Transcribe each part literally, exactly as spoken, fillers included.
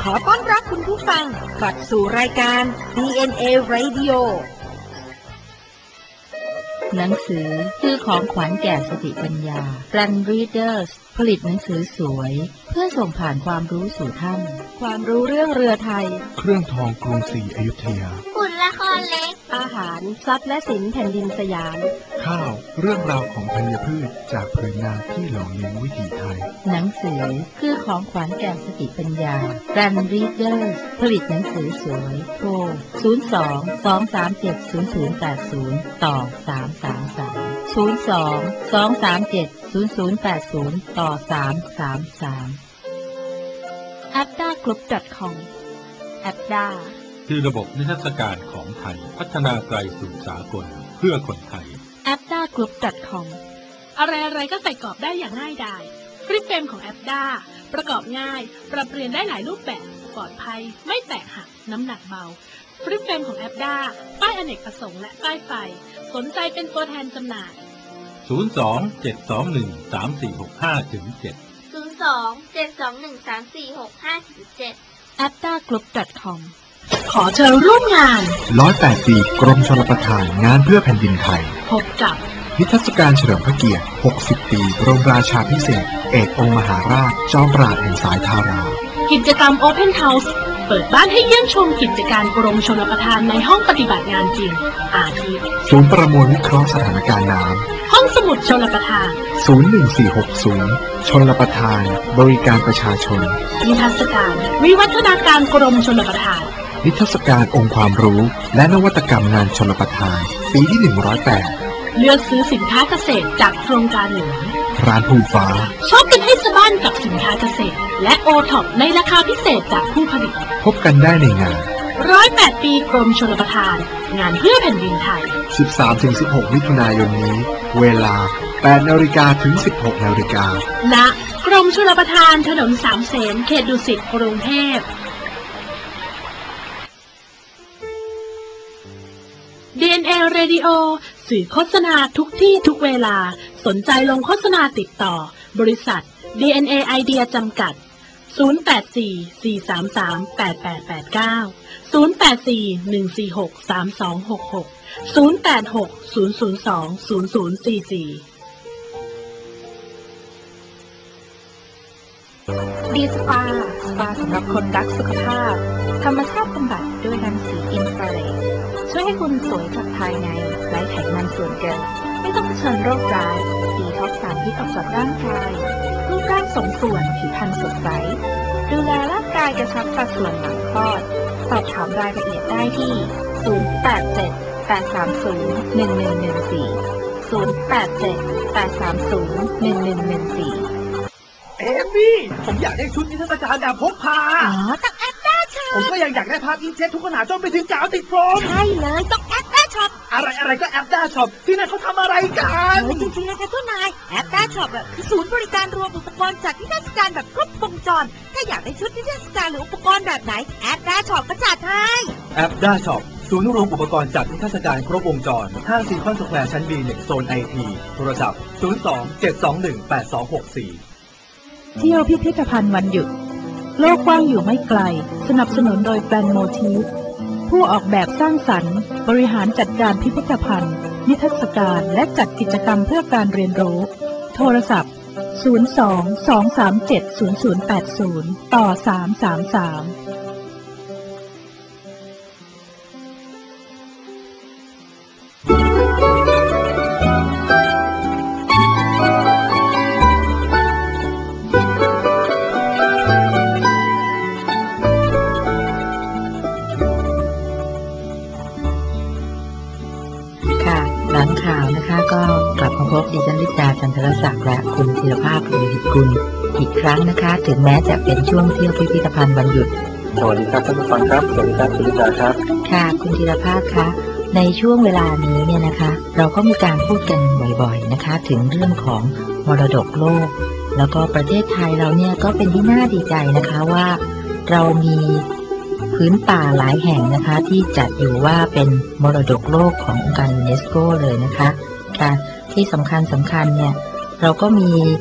อต้อนรับคุณผู้ฟังกลับสู่รายการ ดี เอ็น เอ Radio หนังสือคือของขวัญแก่สติปัญญา Run Readers ผลิตหนังสือสวยเพื่อส่งผ่านความรู้สู่ท่านความรู้เรื่องเรือไทยเครื่องทองกรุงศรีอยุธยาหุ่นละครเล็กอาหารทรัพย์และสินแผ่นดินสยามข้าวเรื่องราวของธัญพืชจากพื้นนาที่หล่อเลี้ยงวิถีไทยหนังสือคือของขวัญแก่สติปัญญา Run Readers ผลิตหนังสือสวยโทรศูนย์ สอง สอง สาม เจ็ด ศูนย์ ศูนย์ แปด ศูนย์ต่อสาม สาม สาม ศูนย์ สอง สอง สาม เจ็ด ศูนย์ ศูนย์ แปด ศูนย์ต่อสาม สาม สาม แอปด้ากรุ๊ป .com แอปด้าคือระบบนิทรรศการของไทยพัฒนาไกลสู่สากลเพื่อคนไทยแอปด้ากรุ๊ป .com อะไรอะไรก็ใส่กรอบได้อย่างง่ายดายฟลิปเฟรมของแอปด้าประกอบง่ายปรับเปลี่ยนได้หลายรูปแบบปลอดภัยไม่แตกหักน้ำหนักเบาฟลิปเฟรมของแอปด้าป้ายอเนกประสงค์และป้ายไฟสนใจเป็นตัวแทนจำหน่ายศูนย์ สอง เจ็ด สอง หนึ่ง สาม สี่ หก ห้า เจ็ดศูนย์ สอง เจ็ด สอง หนึ่ง สาม สี่ หก ห้า เจ็ดแอปด้ากรุ๊ป .com ขอเชิญร่วมงานร้อยแปดปีกรมชลประทานงานเพื่อแผ่นดินไทยพบกับนิทรรศการเฉลิมพระเกียรติหกสิบปีบรมราชาภิเษกเอกองค์มหาราชจอมปราชญ์แห่งสายทารากิจกรรม Open House เปิดบ้านให้เยี่ยมชมกิจการกรมชลประทานในห้องปฏิบัติงานจริงอาทิศูนย์ประมวลวิเคราะห์สถานการณ์น้ำห้องสมุดชลประทานศูนย์ หนึ่ง สี่ หก ศูนย์ชลประทานบริการประชาชนนิทรรศการวิวัฒนาการกรมชลประทานนิทรรศการองค์ความรู้และนวัตกรรมงานชลประทานปีที่หนึ่งร้อยแปดเลือกซื้อสินค้าเกษตรจากโครงการหลวงร้านภูฟ้าชอบกันให้สะบั้นกับสินค้าเกษตรและโอท็อปในราคาพิเศษจากผู้ผลิตพบกันได้ในงานร้อยแปดปีกรมชลประทานงานเพื่อแผ่นดินไทยสิบสามถึงสิบหก มิถุนายนนี้เวลา แปดนาฬิกา ถึง สิบหกนาฬิกาณกรมชลประทานถนนสามเสนเขตดุสิตกรุงเทพ ดี เอ็น เอ Radio สื่อโฆษณาทุกที่ทุกเวลาสนใจลงโฆษณาติดต่อบริษัท ดี เอ็น เอ Idea จำกัดศูนย์ แปด สี่ สี่ สาม สาม แปด แปด แปด เก้า ศูนย์ แปด สี่ หนึ่ง สี่ หก สาม สอง หก หก ศูนย์ แปด หก ศูนย์ ศูนย์ สอง ศูนย์ ศูนย์ สี่ สี่ดีสปาสปาสำหรับคนรักสุขภาพธรรมชาติบำบัดด้วยรังสีอินฟราเรดช่วยให้คุณสวยจากภายในไร้ไขมันส่วนเกินไม่ต้องเผชิญโรคร้ายดีท็อกซ์สารพิษออกจากร่างกายรูปร่างสมส่วนผิวพรรณสดใสดูแลร่างกายกระชับสัดส่วนหลังคลอดสอบถามรายละเอียดได้ที่ศูนย์ แปด เจ็ด แปด สาม ศูนย์ หนึ่ง หนึ่ง หนึ่ง สี่ ศูนย์ แปด เจ็ด แปด สาม ศูนย์ หนึ่ง หนึ่ง หนึ่ง สี่เอมี่ผมอยากได้ชุดนิทรรศการแบบพกพาอ๋อต้องแอปด้าช็อปผมก็ยังอยากได้ภาพอินเทสทุกขนาดจนไปถึงกาวติดโฟมใช่เลยต้องแอปด้าช็อปอะไรอะไรก็แอปด้าช็อปที่นั่นเขาทำอะไรกันจริงๆนะคะทุกนายแอปด้าช็อปอ่ะคือศูนย์บริการรวมอุปกรณ์จัดนิทรรศการแบบครบวงจรถ้าอยากได้ชุดนิทรรศการหรืออุปกรณ์แบบไหนแอปด้าช็อปก็จัดให้แอปด้าช็อปศูนย์รวมอุปกรณ์จัดนิทรรศการครบวงจรห้างซีคอนสแควร์ชั้น บี หนึ่ง โซน ไอ ที โทรศัพท์ศูนย์ สอง เจ็ด สอง หนึ่ง แปด สอง หก สี่เที่ยวพิพิธภัณฑ์วันหยุดโลกกว้างอยู่ไม่ไกลสนับสนุนโดยแบรนด์โมทีฟผู้ออกแบบสร้างสรรค์บริหารจัดการพิพิธภัณฑ์นิทรรศการและจัดกิจกรรมเพื่อการเรียนรู้โทรศัพท์ศูนย์ สอง สอง สาม เจ็ด ศูนย์ ศูนย์ แปด ศูนย์ต่อสาม สาม สามก็กลับมาพบดิฉันลิดาจันทรศักดิ์และคุณธีรภาพบุญหิตกุลอีกครั้งนะคะถึงแม้จะเป็นช่วงเที่ยวพิพิธภัณฑ์วันหยุดสวัสดีครับท่านผู้ฟังครับสวัสดีครับคุณลิดาครับค่ะคุณธีรภาพคะในช่วงเวลานี้เนี่ยนะคะเราก็มีการพูดกันบ่อยๆนะคะถึงเรื่องของมรดกโลกแล้วก็ประเทศไทยเราเนี่ยก็เป็นที่น่าดีใจนะคะว่าเรามีพื้นป่าหลายแห่งนะคะที่จัดอยู่ว่าเป็นมรดกโลกขององค์การยูเนสโกเลยนะคะค่ะที่สำคัญสำคัญเนี่ยเราก็มี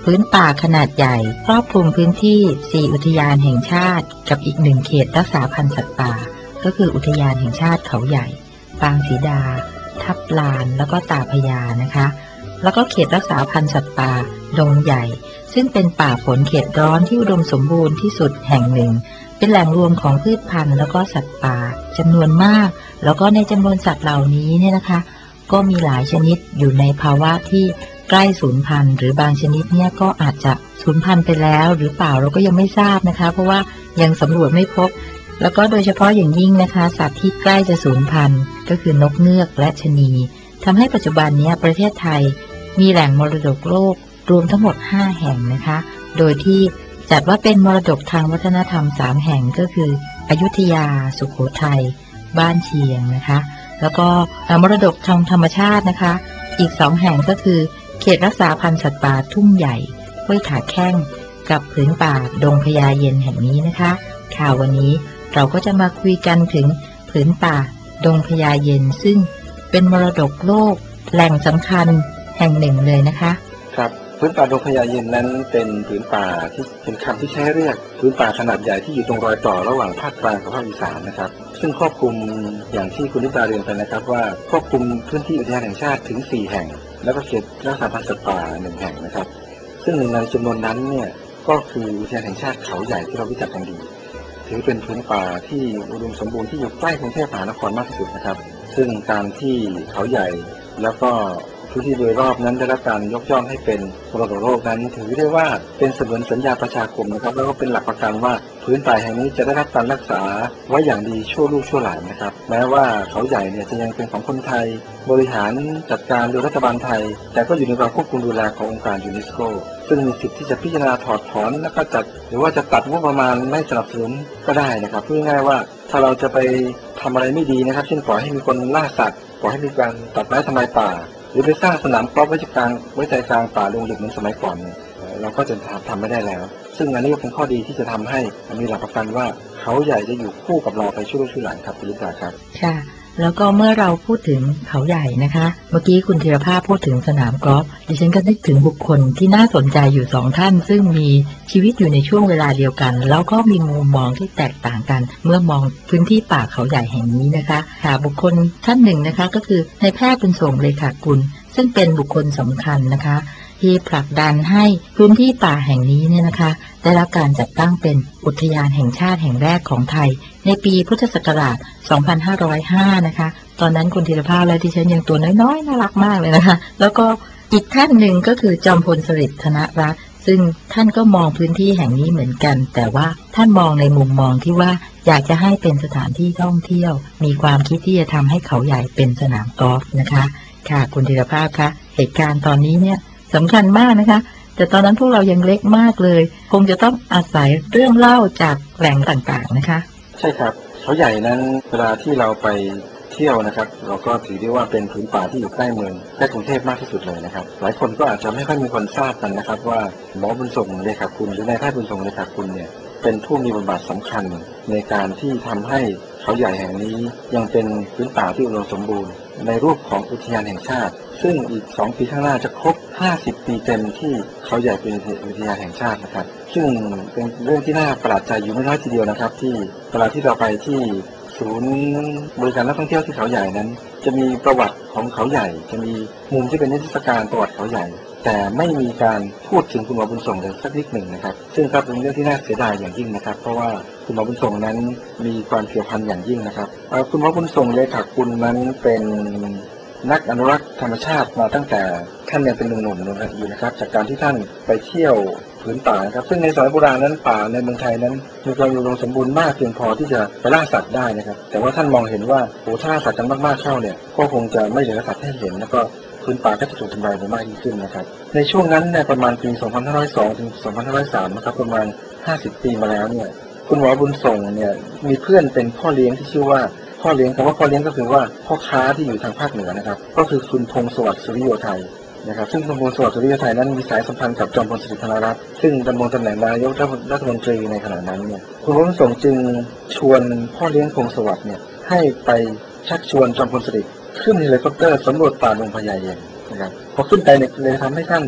พื้นป่าขนาดใหญ่ครอบคลุมพื้นที่สี่อุทยานแห่งชาติกับอีกหนึ่งเขตรักษาพันธุ์สัตว์ป่าก็คืออุทยานแห่งชาติเขาใหญ่ปางศรีดาทับลานแล้วก็ตาพญานะคะแล้วก็เขตรักษาพันธุ์สัตว์ป่าดงใหญ่ซึ่งเป็นป่าฝนเขตร้อนที่อุดมสมบูรณ์ที่สุดแห่งหนึ่งเป็นแหล่งรวมของพืชพันธุ์แล้วก็สัตว์ป่าจำนวนมากแล้วก็ในจำนวนสัตว์เหล่านี้เนี่ยนะคะก็มีหลายชนิดอยู่ในภาวะที่ใกล้สูญพันธุ์หรือบางชนิดเนี่ยก็อาจจะสูญพันธุ์ไปแล้วหรือเปล่าเราก็ยังไม่ทราบนะคะเพราะว่ายังสำรวจไม่พบแล้วก็โดยเฉพาะอย่างยิ่งนะคะสัตว์ที่ใกล้จะสูญพันธุ์ก็คือนกเงือกและชะนีทำให้ปัจจุบันนี้ประเทศไทยมีแหล่งมรดกโลกรวมทั้งหมดห้าแห่งนะคะโดยที่จัดว่าเป็นมรดกทางวัฒนธรรมสามแห่งก็คืออยุธยาสุโขทัยบ้านเชียงนะคะแล้วก็มรดกทางธรรมชาตินะคะอีกสองแห่งก็คือเขตรักษาพันธุ์สัตว์ป่าทุ่งใหญ่ห้วยขาแข้งกับผืนป่าดงพญาเย็นแห่งนี้นะคะค่ะวันนี้เราก็จะมาคุยกันถึงผืนป่าดงพญาเย็นซึ่งเป็นมรดกโลกแหล่งสำคัญแห่งหนึ่งเลยนะคะครับพื้นป่าดงพญาเย็นนั้นเป็นผืนป่าที่เป็นคำที่ใช้เรียกผืนป่าขนาดใหญ่ที่อยู่ตรงรอยต่อระหว่างภาคกลางกับภาคอีสานนะครับซึ่งครอบคลุมอย่างที่คุณนิตาเรียนไปนะครับว่าครอบคลุมพื้นที่อุทยานแห่งชาติถึงสี่แห่งแล้วก็เขตรักษาพันธุ์สัตว์ป่าหนึ่งแห่งนะครับซึ่งหนึ่งในจำนวนนั้นเนี่ยก็คืออุทยานแห่งชาติเขาใหญ่ที่เรารู้จักกันดีถือเป็นพื้นป่าที่อุดมสมบูรณ์ที่อยู่ใกล้กรุงเทพมหานครมากที่สุดนะครับซึ่งการที่เขาใหญ่แล้วก็พื้นที่โดยรอบนั้นได้รับการยกย่องให้เป็นมรดกโลกนั้นถือได้ว่าเป็นเสมือนสัญญาประชาคมนะครับแล้วก็เป็นหลักประกันว่าพื้นป่าแห่งนี้จะได้รับการรักษาไว้อย่างดีชั่วลูกชั่วหลานนะครับแม้ว่าเขาใหญ่เนี่ยจะยังเป็นของคนไทยบริหารจัดการโดยรัฐบาลไทยแต่ก็อยู่ในความควบคุมดูแลขององค์การยูเนสโกซึ่งมีสิทธิ์ที่จะพิจารณาถอดถอนแล้วก็จัดหรือว่าจะตัดงบประมาณไม่สนับสนุนก็ได้นะครับพูดง่ายๆว่าถ้าเราจะไปทำอะไรไม่ดีนะครับเช่นปล่อยให้มีคนล่าสัตว์ปล่อยให้มีการตัดไม้ทำลายป่าหรือไปสร้างสนามกอล์ฟไว้กลางไว้ใจกลางป่าดงดิบเหมือนสมัยก่อนเราก็จะทำทำไม่ได้แล้วซึ่งอันนี้ก็เป็นข้อดีที่จะทำให้มีหลักประกันว่าเขาใหญ่จะอยู่คู่กับเราไปชั่วลูกชั่วหลานครับคุณลิตาครับค่ะแล้วก็เมื่อเราพูดถึงเขาใหญ่นะคะเมื่อกี้คุณธีรภาพพูดถึงสนามกอล์ฟดิฉันก็นึกถึงบุคคลที่น่าสนใจอยู่สองท่านซึ่งมีชีวิตอยู่ในช่วงเวลาเดียวกันแล้วก็มีมุมมองที่แตกต่างกันเมื่อมองพื้นที่ป่าเขาใหญ่แห่งนี้นะคะค่ะบุคคลท่านหนึ่งนะคะก็คือนายแพทย์บุญส่งเลขากุลซึ่งเป็นบุคคลสำคัญนะคะที่ผลักดันให้พื้นที่ป่าแห่งนี้เนี่ยนะคะได้รับการจัดตั้งเป็นอุทยานแห่งชาติแห่งแรกของไทยในปีพุทธศักราชสองพันห้าร้อยห้านะคะตอนนั้นคุณธีรภาพและดิฉันยังตัวน้อยๆน่ารักมากเลยนะคะแล้วก็อีกท่านหนึ่งก็คือจอมพลสฤษดิ์ธนรัตน์ซึ่งท่านก็มองพื้นที่แห่งนี้เหมือนกันแต่ว่าท่านมองในมุมมองที่ว่าอยากจะให้เป็นสถานที่ท่องเที่ยวมีความคิดที่จะทำให้เขาใหญ่เป็นสนามกอล์ฟนะคะค่ะคุณธีรภาพคะเหตุการณ์ตอนนี้เนี่ยสำคัญมากนะคะแต่ตอนนั้นพวกเรายังเล็กมากเลยคงจะต้องอาศัยเรื่องเล่าจากแหล่งต่างๆนะคะใช่ครับเขาใหญ่นั้นเวลาที่เราไปเที่ยวนะครับเราก็ถือได้ว่าเป็นผืนป่าที่อยู่ใกล้เมืองใกล้กรุงเทพมากที่สุดเลยนะครับหลายคนก็อาจจะไม่ค่อยมีคนทราบกันนะครับว่าหมอบุญส่งเลขากุลหรือนายแพทย์บุญส่งเลขากุลเนี่ยเป็นผู้มีบทบาทสำคัญในการที่ทำให้เขาใหญ่แห่งนี้ยังเป็นพื้นป่าที่อุดมสมบูรณ์ในรูปของอุทยานแห่งชาติซึ่งอีกสองปีข้างหน้าจะครบห้าสิบปีเต็มที่เขาใหญ่เป็นอุทยานแห่งชาตินะครับซึ่งเป็นเรื่องที่น่าประหลาดใจอยู่ไม่น้อยทีเดียวนะครับที่เวลาที่เราไปที่ศูนย์บริการนักท่องเที่ยวที่เขาใหญ่นั้นจะมีประวัติของเขาใหญ่จะมีมุมที่เป็นนิทรรศการประวัติเขาใหญ่แต่ไม่มีการพูดถึงคุณหมอบุญส่งเลยสักนิดหนึ่งนะครับซึ่งครับเป็นเรื่องที่น่าเสียดายอย่างยิ่งนะครับเพราะว่าคุณหมอบุญส่งนั้นมีความเกี่ยวพันอย่างยิ่งนะครับคุณหมอบุญส่งเลขากุลนั้นเป็นนักอนุรักษ์ธรรมชาติมาตั้งแต่ท่านยังเป็นหนุ่มๆอยู่นะครับจากการที่ท่านไปเที่ยวผืนป่าครับซึ่งในสมัยโบราณนั้นป่าในเมืองไทยนั้นมีความอุดมสมบูรณ์มากเพียงพอที่จะไปล่าสัตว์ได้นะครับแต่ว่าท่านมองเห็นว่าโอ้ถ้าสัตว์กันมากๆเข้าเนี่ยก็คงจะไม่เหลือสัตว์ให้เห็นแล้วก็พื้นป่าก็จะถูกทำลายไปมากยิ่งขึ้นนะครับในช่วงนั้นในประมาณปีสองพันห้าร้อยสองถึงสองพันห้าร้อยสามนะครับประมาณห้าสิบปีมาแล้วเนี่ยคุณหมอบุญส่งเนี่ยมีเพื่อนเป็นพ่อเลี้ยงที่ชื่อว่าพ่อเลี้ยงคำว่าพ่อเลี้ยงก็คือว่าพ่อค้าที่อยู่ทางภาคเหนือนะครับก็คือคุณพงศ์สวัสดิ์สุริโยไทยนะครับซึ่งคุณพงศ์สวัสดิ์สุริโยไทยนั้นมีสายสัมพันธ์กับจอมพลสฤษดิ์ธนรัตน์ซึ่งดำรงตำแหน่งนายกรัฐมนตรีในขณะนั้นเนี่ยคุณพงศ์ส่งจึงชวนพ่อเลี้ยงพงศ์สวัสดิ์เนี่ยให้ไปชักชวนจอมพลสฤษดิ์ขึ้นเฮลิคอปเตอร์สำรวจป่าดงพญาเย็นนะครับพอขึ้นไปเนี่ยเลยทำให้ท่านเนี่ย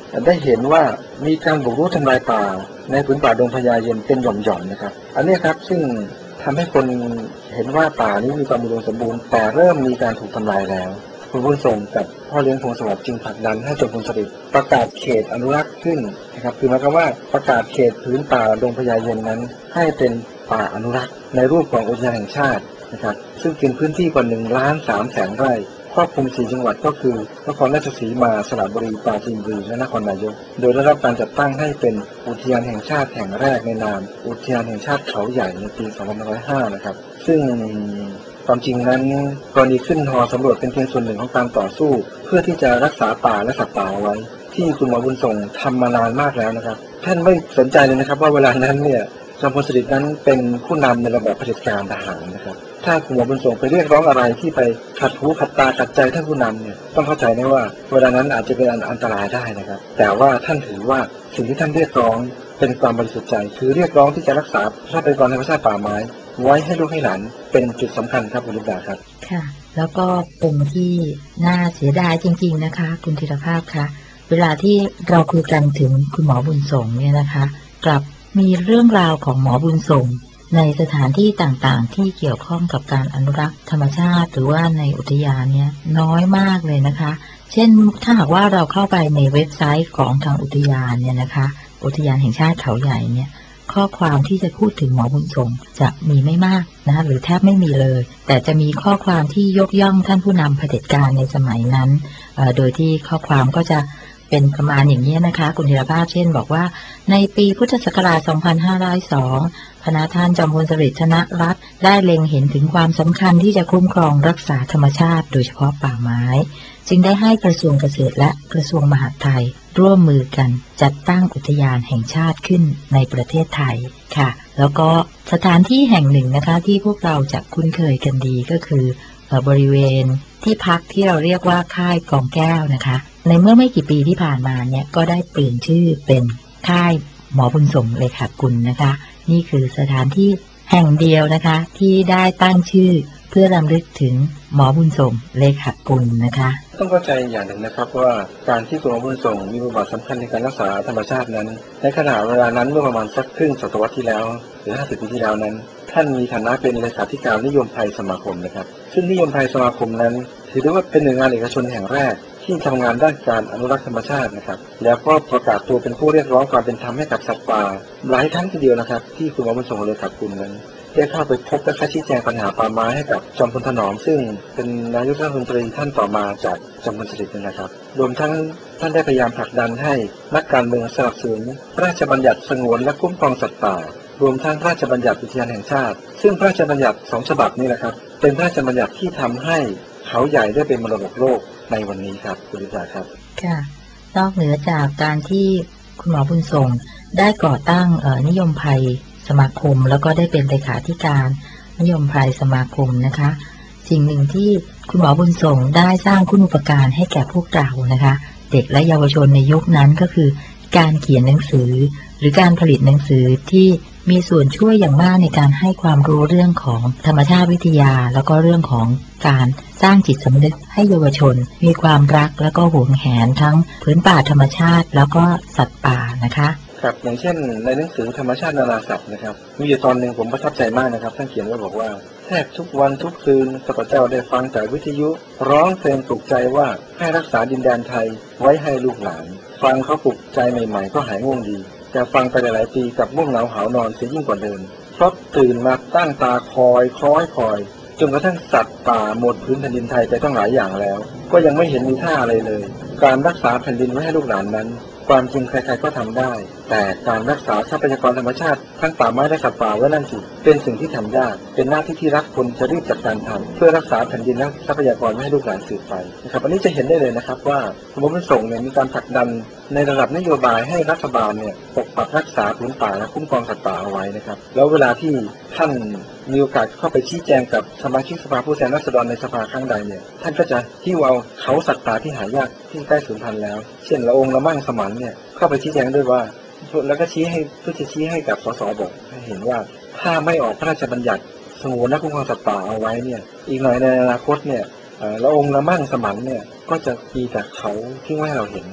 ได้เห็นว่ามีการบุกรุกทำลายป่าในผืนป่าดงพญาเย็นเป็นหย่อมๆนะครับอันนี้ครับซึ่งทำให้คนเห็นว่าป่านี้มีความอุดมสมบูรณ์แต่เริ่มมีการถูกทำลายแล้วคุณบุญส่งกับพ่อเลี้ยงพงศวัสดิ์จึงผลักดันให้จอมพลสฤษดิ์ประกาศเขตอนุรักษ์ขึ้นนะครับคือหมายความว่าประกาศเขตผืนป่าดงพญาเย็นนั้นให้เป็นป่าอนุรักษ์ในรูปของอุทยานแห่งชาตินะครับซึ่งกินพื้นที่กว่าหนึ่งล้านสามแสนไร่ครอบคลุมสี่จังหวัดก็คือนครราชสีมาสระบุรีปราจีนบุรีและนครนายกโดยได้รับการจัดตั้งให้เป็นอุทยานแห่งชาติแห่งแรกในนามอุทยานแห่งชาติเขาใหญ่ในปีสองพันห้าร้อยห้านะครับซึ่งความจริงนั้นกรณีขึ้นฮอสำรวจเป็นเพียงส่วนหนึ่งของการต่อสู้เพื่อที่จะรักษาป่าและสัตว์ป่าเอาไว้ที่คุณหมอบุญส่งทำมานานมากแล้วนะครับท่านไม่สนใจเลยนะครับว่าเวลานั้นเนี่ยจอมพลสฤษดิ์นั้นเป็นผู้นำในระบอบเผด็จการทหารนะครับถ้าคุณหมอบุญส่งไปเรียกร้องอะไรที่ไปขัดหูขัดตาขัดใจท่านผู้นำเนี่ยต้องเข้าใจนะว่าเวลานั้นอาจจะเป็นอันตรายได้นะครับแต่ว่าท่านถือว่าสิ่งที่ท่านเรียกร้องเป็นความบริสุทธิ์ใจคือเรียกร้องที่จะรักษาทรัพยากรธรรมชาติป่าไม้ไว้ให้ลูกให้หลานเป็นจุดสำคัญครับคุณลิดาครับค่ะแล้วก็ปุ่มที่น่าเสียดายจริงๆนะคะคุณธีรภาพคะเวลาที่เราคุยกันถึงคุณหมอบุญส่งเนี่ยนะคะกลับมีเรื่องราวของหมอบุญส่งในสถานที่ต่างๆที่เกี่ยวข้องกับการอนุรักษ์ธรรมชาติหรือว่าในอุทยานเนี่ยน้อยมากเลยนะคะเช่นถ้าหากว่าเราเข้าไปในเว็บไซต์ของทางอุทยานเนี่ยนะคะอุทยานแห่งชาติเขาใหญ่เนี่ยข้อความที่จะพูดถึงหมอบุญส่งจะมีไม่มากนะคะหรือแทบไม่มีเลยแต่จะมีข้อความที่ยกย่องท่านผู้นำเผด็จการในสมัยนั้นโดยที่ข้อความก็จะเป็นประมาณอย่างนี้นะคะคุณธีรภาพเช่นบอกว่าในปีพุทธศักราชสองพันห้าร้อยสองพระท่านจอมพลสฤษดิ์ธนรัตน์ได้เล็งเห็นถึงความสำคัญที่จะคุ้มครองรักษาธรรมชาติโดยเฉพาะป่าไม้จึงได้ให้กระทรวงเกษตรและกระทรวงมหาดไทยร่วมมือกันจัดตั้งอุทยานแห่งชาติขึ้นในประเทศไทยค่ะแล้วก็สถานที่แห่งหนึ่งนะคะที่พวกเราจะคุ้นเคยกันดีก็คือบริเวณที่พักที่เราเรียกว่าค่ายกองแก้วนะคะในเมื่อไม่กี่ปีที่ผ่านมาเนี่ยก็ได้เปลี่ยนชื่อเป็นค่ายหมอบุญส่งเลขากุลนะคะนี่คือสถานที่แห่งเดียวนะคะที่ได้ตั้งชื่อเพื่อรำลึกถึงหมอบุญส่งเลขากุลนะคะต้องเข้าใจอย่างหนึ่งนะครับว่าการที่คุณหมอบุญส่งมีบทบาทสำคัญในการรักษาธรรมชาตินั้นในขณะเวลานั้นเมื่อประมาณสักครึ่งศตวรรษที่แล้วหรือห้าสิบปีที่แล้วนั้นท่านมีฐานะเป็นเลขาธิการนิยมไทยสมาคมนะครับซึ่งนิยมไทยสมาคมนั้นถือได้ว่าเป็นหน่วยงานเอกชนแห่งแรกที่ทำงานด้านการอนุรักษ์ธรรมชาตินะครับแล้วก็ประกาศตัวเป็นผู้เรียกร้องความเป็นธรรมให้กับสัตว์ป่าหลายครั้งทีเดียวนะครับที่คุณหมอบุญส่งเลขากุลนั้นได้เข้าไปพบและชี้แจงปัญหาป่าไม้ให้กับจอมพลถนอมซึ่งเป็นนายกรัฐมนตรีท่านต่อมาจากจอมพลสฤษดิ์นะครับรวมทั้งท่านได้พยายามผลักดันให้นักการเมืองสนับสนุนพระราชบัญญัติสงวนและคุ้มครองสัตว์ป่ารวมทั้งพระราชบัญญัติอุทยานแห่งชาติซึ่งพระราชบัญญัติสองฉบับนี้นะครับเป็นพระราชบัญญัติที่ทำให้เขาใหญ่ได้เป็นมรดกโลกในวันนี้ครับคุณลิศาครับค่ะนอกเหนือจากการที่คุณหมอบุญส่งได้ก่อตั้งนิยมภัยสมาคมแล้วก็ได้เป็นเลขาธิการนิยมภัยสมาคมนะคะสิ่งหนึ่งที่คุณหมอบุญส่งได้สร้างคุณูปการให้แก่พวกเรานะคะเด็กและเยาวชนในยุคนั้นก็คือการเขียนหนังสือหรือการผลิตหนังสือที่มีส่วนช่วยอย่างมากในการให้ความรู้เรื่องของธรรมชาติวิทยาแล้วก็เรื่องของการสร้างจิตสำนึกให้เยาวชนมีความรักแล้วก็หวงแหนทั้งพื้นป่าธรรมชาติแล้วก็สัตว์ป่านะคะครับอย่างเช่นในหนังสือธรรมชาตินานาสัตว์นะครับมีอยู่ตอนหนึ่งผมประทับใจมากนะครับท่านเขียนไว้บอกว่าแทบทุกวันทุกคืนข้าพเจ้าได้ฟังจากวิทยุร้องเพลงปลุกใจว่าให้รักษาดินแดนไทยไว้ให้ลูกหลานฟังเขาปลุกใจใหม่ๆก็หายง่วงดีแต่ฟังไปหลายๆปีกับง่วงเหงาหาวนอนเสียยิ่งกว่าเดิมเพราะตื่นมาตั้งตาคอยคล้อยคอยจนกระทั่งสัตว์ป่าหมดพื้นแผ่นดินไทยไปตั้งหลายอย่างแล้วก็ยังไม่เห็นมีท่าอะไรเลยการรักษาแผ่นดินไว้ให้ลูกหลานนั้นความจริงใครๆก็ทำได้แต่การรักษาทรัพยากรธรรมชาติทั้งป่าไม้และสัตว์ป่าไว้นั่นสิเป็นสิ่งที่ทำยากเป็นหน้าที่ที่รัฐควรจะรีบจัดการทำเพื่อรักษาแผ่นดินและทรัพยากรไม่ให้ลูกหลานสืบไปนะครับอันนี้จะเห็นได้เลยนะครับว่าคุณหมอบุญส่งเนี่ยมีการผลักดันในระดับนโยบายให้รัฐบาลเนี่ยปกปักรักษาพื้นป่าและคุ้มครองสัตว์ป่าเอาไว้นะครับแล้วเวลาที่ท่านมีโอกาสเข้าไปชี้แจงกับสมาชิกสภาผู้แทนราษฎรในสภาครั้งใดเนี่ยท่านก็จะหิ้วเอาเขาสัตว์ป่าที่หายากที่ใกล้สูญพันธุ์แล้วเช่นละองละมั่งสมันเนี่ยเข้าไปชี้แจงด้วยว่าแล้วก็ชี้ให้เพื่อจะชี้ให้กับสสบอกให้เห็นว่าถ้าไม่ออกพระราชบัญญัติสงวนและคุ้มครองสัตว์ป่าเอาไว้เนี่ยอีกหน่อยในอนาคตเนี่ยละองละมั่งสมันเนี่ยก็จะมีแต่เขาที่ให้เราเห็นนะครับ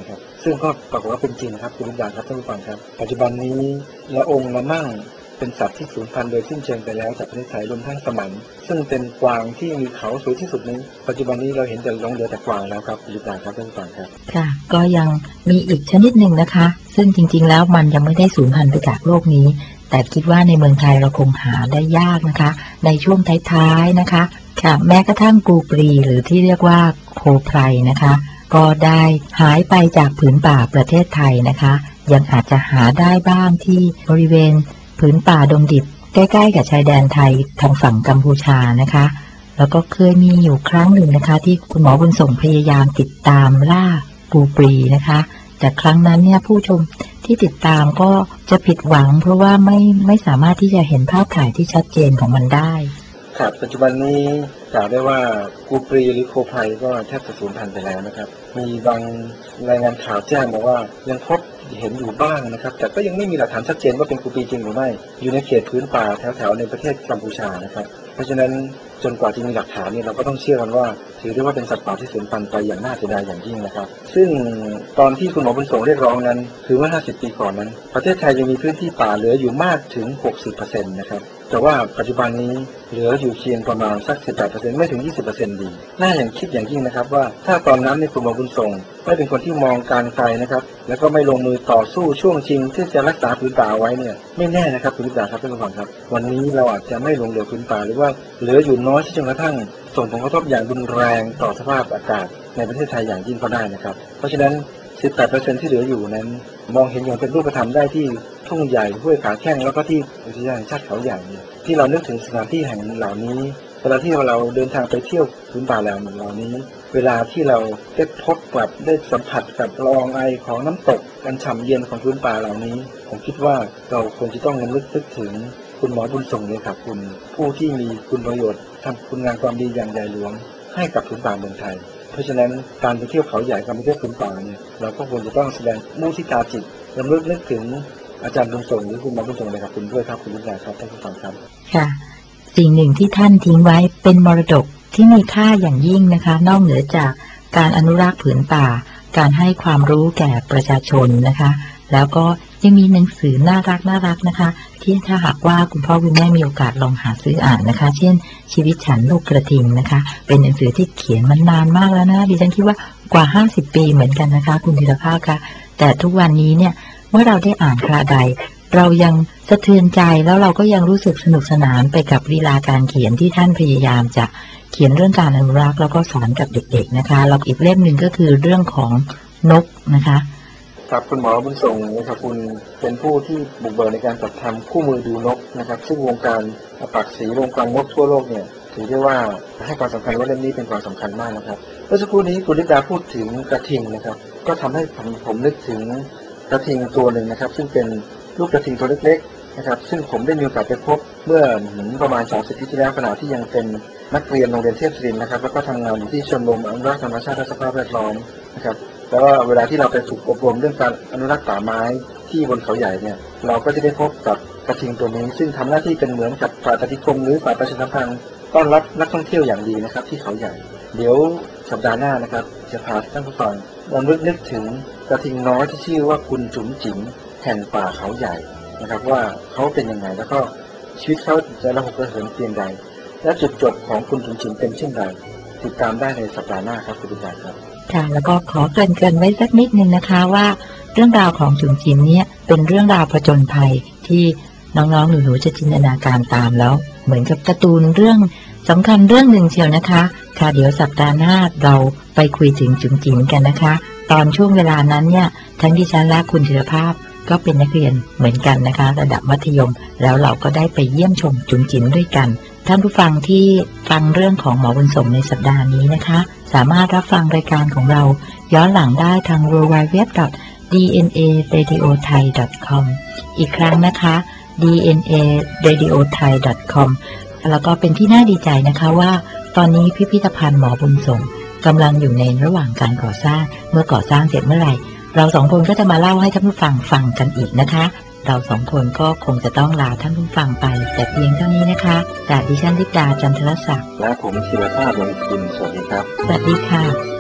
ซึ่งก็ปรากฏว่าเป็นจริงครับคุณผู้ฟังครับท่านผู้ฟังครับปัจจุบันนี้ละองละมั่งเป็นสัตว์ที่สูญพันธุ์โดยสิ้นเชิงไปแล้วจากประเทศไทยรวมทั้งสมันซึ่งเป็นกวางที่มีเขาสวยที่สุดนี้ปัจจุบันนี้เราเห็นแต่หลงเหลือแต่กวางแล้วครับคุณผู้ฟังครับท่านผู้ฟังครับค่ะก็ยังมีอีกชนิดหนึ่งนะคะซึ่งจริงๆแล้วมันยังไม่ได้สูญพันธุ์ไปจากโลกนี้แต่คิดว่าในเมืองไทยเราคงหาได้ยากนะคะในช่วงท้ายๆนะคะค่ะแม้กระทั่งกูปรีหรือที่เรียกว่าโคไพรนะคะก็ได้หายไปจากผืนป่าประเทศไทยนะคะยังอาจจะหาได้บ้างที่บริเวณผืนป่าดงดิบใกล้ๆกับชายแดนไทยทางฝั่งกัมพูชานะคะแล้วก็เคยมีอยู่ครั้งหนึ่งนะคะที่คุณหมอบุญส่งพยายามติดตามล่ากูปรีนะคะแต่ครั้งนั้นเนี่ยผู้ชมที่ติดตามก็จะผิดหวังเพราะว่าไม่ไม่สามารถที่จะเห็นภาพถ่ายที่ชัดเจนของมันได้ครับปัจจุบันนี้กล่าวได้ว่ากูปรีหรือโคไพรก็แทบจะสูญพันธุ์ไปแล้วนะครับมีบางรายงานข่าวแจ้งบอกว่ายังพบเห็นอยู่บ้างนะครับแต่ก็ยังไม่มีหลักฐานชัดเจนว่าเป็นกูปรีจริงหรือไม่อยู่ในเขตพื้นป่าแถวๆในประเทศกัมพูชานะครับเพราะฉะนั้นจนกว่าจะมีหลักฐานเนี่ยเราก็ต้องเชื่อกันว่าถือได้ว่าเป็นสัตว์ป่าที่สูญพันธุ์ไปอย่างน่าเสียดายอย่างยิ่งนะครับซึ่งตอนที่คุณหมอบุญส่งเรียกร้องนั้นคือเมื่อห้าสิบปีก่อนนั้นประเทศไทยยังมีพื้นที่ป่าเหลืออยู่มากถึง หกสิบเปอร์เซ็นต์ นะครับแต่ว่าปัจจุบันนี้เหลืออยู่เพียงประมาณสัก สิบแปดเปอร์เซ็นต์ ไม่ถึง ยี่สิบเปอร์เซ็นต์ ดีน่าอย่างคิดอย่างยิ่งนะครับว่าถ้าตอนนั้นในคุณหมอบุญส่งไม่เป็นคนที่มองการไกลนะครับแล้วก็ไม่ลงมือต่อสู้ช่วงชิงที่จะรักษาพื้นป่าไว้เนี่ยไม่แน่นะครับคุณผู้ชมครับท่านผู้ฟังครับวันนี้เราอาจจะไม่ลงเหลือพื้นป่าหรือว่าเหลืออยู่น้อยจนกระทั่งส่งผลกระทบอย่างรุนแรงต่อสภาพอากาศในประเทศไทยอย่างยิ่งก็ได้นะครับเพราะฉะนั้น สิบแปดเปอร์เซ็นต์ ที่เหลืออยู่นั้นมองเห็นอย่างเป็นรูปธรรมได้ที่ทุ่งใหญ่ห้วยขาแข้งแล้วก็ที่อุทยานแห่งชาติเขาใหญ่ที่เรานึกถึงสถานที่แห่งเหล่านี้เวลาที่เราเดินทางไปเที่ยวพื้นป่าเหล่านี้เวลาที่เราได้พบกับได้สัมผัสกับละอองไอของน้ำตกอันฉ่ำเย็นของพื้นป่าเหล่านี้ผมคิดว่าเราควรจะต้องนึกนึกถึงคุณหมอบุญส่งเลยครับคุณผู้ที่มีคุณประโยชน์ทำคุณงามความดีอย่างใหญ่หลวงให้กับพื้นป่าเมืองไทยเพราะฉะนั้นการไปเที่ยวเขาใหญ่การไปเที่ยวพื้นป่าเนี่ยเราก็ควรจะต้องแสดงมุทิตาจิตรำลึกนึกถึงอาจารย์บุญส่งหรือคุณหมอบุญส่งเลยครับคุณด้วยครับคุณลุงใหญ่ครับท่านผู้ฟังครับค่ะสิ่งหนึ่งที่ท่านทิ้งไว้เป็นมรดกที่มีค่าอย่างยิ่งนะคะนอกเหนือจากการอนุรักษ์ผืนป่าการให้ความรู้แก่ประชาชนนะคะแล้วก็ยังมีหนังสือน่ารักน่ารักนะคะที่ถ้าหากว่าคุณพ่อคุณแม่มีโอกาสลองหาซื้ออ่านนะคะเช่นชีวิตฉันลูกกระทิงนะคะเป็นหนังสือที่เขียนมานานมากแล้วนะดิฉันคิดว่ากว่าห้าสิบปีเหมือนกันนะคะคุณธีรภาพคะแต่ทุกวันนี้เนี่ยเมื่อเราได้อ่านคราใดเรายังสะเทือนใจแล้วเราก็ยังรู้สึกสนุกสนานไปกับลีลาการเขียนที่ท่านพยายามจะเขียนเรื่องการอนุรักษ์แล้วก็สอนกับเด็กๆนะคะแล้วอีกเล่มหนึ่งก็คือเรื่องของนกนะคะครับคุณหมอบุญส่งนะครับคุณเป็นผู้ที่บุกเบิกในการจัดทำคู่มือดูนกนะครับซึ่งวงการปักสีวงการนกทั่วโลกเนี่ยถือได้ว่าให้ความสำคัญว่าเล่มนี้เป็นความสำคัญมากนะครับเมื่อสักครู่นี้คุณลิดาพูดถึงกระทิงนะครับก็ทำให้ผมผมนึกถึงกระทิงตัวหนึ่งนะครับซึ่งเป็นลูกกระทิงตัวเล็กๆนะครับซึ่งผมได้มีโอกาสไปพบเมื่อประมาณสองสิบปีที่แล้วขณะที่ยังเป็นนักเรียนโรงเรียนเทพศิรินทร์นะครับแล้วก็ทำงานอยู่ที่ชมรมอนุรักษ์ธรรมชาติและสภาพแวดล้อมนะครับแล้วก็เวลาที่เราไปฝึกอบรมเรื่องการอนุรักษ์ป่าไม้ที่บนเขาใหญ่เนี่ยเราก็จะได้พบกับกระทิงตัวนี้ซึ่งทำหน้าที่เป็นเหมือนกับฝ่ายปฏิคมหรือฝ่ายประชาสัมพันธ์ต้อนรับนักท่องเที่ยวอย่างดีนะครับที่เขาใหญ่เดี๋ยวสัปดาห์หน้านะครับจะพาท่านผู้ฟังลองนึกนึกถึงกระทิงน้อยที่ชื่อว่าคุณจุ๋มจิ๋มแห่งป่าเขาใหญ่นะครับว่าเขาเป็นยังไงแล้วก็ชีวิตเขาจะระหกระเหินเพียงใดและจุดจบของคุณจุ๋มจิ๋มเป็นเช่นไรติดตามได้ในสัปดาห์หน้าครับคุณผู้ชมครับค่ะแล้วก็ขอเกริ่นๆไว้สักนิดนึงนะคะว่าเรื่องราวของจุ๋มจิ๋มเนี่ยเป็นเรื่องราวผจญภัยที่น้องๆหนูๆจะจินตนาการตามแล้วเหมือนกับการ์ตูนเรื่องสำคัญเรื่องหนึ่งเชียวนะคะค่ะเดี๋ยวสัปดาห์หน้าเราไปคุยถึงจุ๋มจิ๋มกันนะคะตอนช่วงเวลานั้นเนี่ยทั้งดิฉันและคุณธีรภาพก็เป็นนักเรียนเหมือนกันนะคะระดับมัธยมแล้วเราก็ได้ไปเยี่ยมชมจุ๋มจิ๋มด้วยกันท่านผู้ฟังที่ฟังเรื่องของหมอบุญส่งในสัปดาห์นี้นะคะสามารถรับฟังรายการของเราย้อนหลังได้ทาง ดับเบิลยู ดับเบิลยู ดับเบิลยู ดอท ดี เอ็น เอ เรดิโอ ไทย ดอท คอม อีกครั้งนะคะ ดี เอ็น เอ เรดิโอ ไทย ดอท คอม แล้วก็เป็นที่น่าดีใจนะคะว่าตอนนี้พิพิธภัณฑ์หมอบุญส่งกำลังอยู่ในระหว่างการก่อสร้างเมื่อก่อสร้างเสร็จเมื่อไหร่เราสองคนก็จะมาเล่าให้ท่านผู้ฟังฟังกันอีกนะคะเราสองคนก็คงจะต้องลาท่านผู้ฟังไปแต่เพียงเท่านี้นะคะจากดิฉันลิปดาจันทรศักดิ์และผมธีรภาพวงศ์คุณสวัสดีครับสวัสดีค่ะ